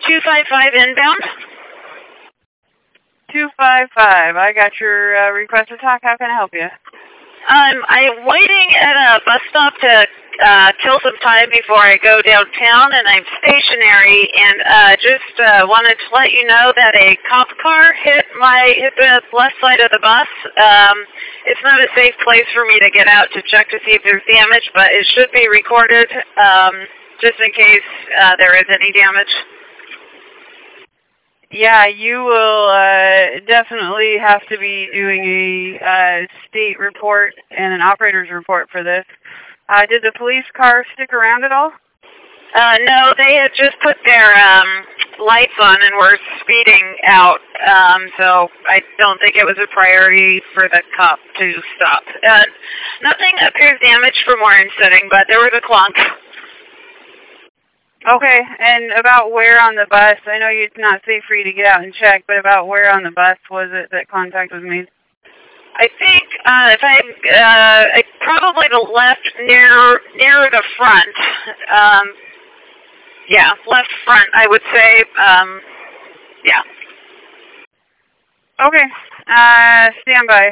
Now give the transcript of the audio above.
255 inbound. 255. I got your request to talk. How can I help you? I'm waiting at a bus stop to kill some time before I go downtown, and I'm stationary. And just wanted to let you know that a cop car hit the left side of the bus. It's not a safe place for me to get out to check to see if there's damage, but it should be recorded just in case there is any damage. Yeah, you will definitely have to be doing a state report and an operator's report for this. Did the police car stick around at all? No, they had just put their lights on and were speeding out, so I don't think it was a priority for the cop to stop. Nothing appears damaged from where I'm sitting, but there was a clunk. Okay, and about where on the bus, I know it's not safe for you to get out and check, but about where on the bus was it that contact was made? I think probably the left near the front. Yeah, left front, I would say. Yeah. Okay, stand by.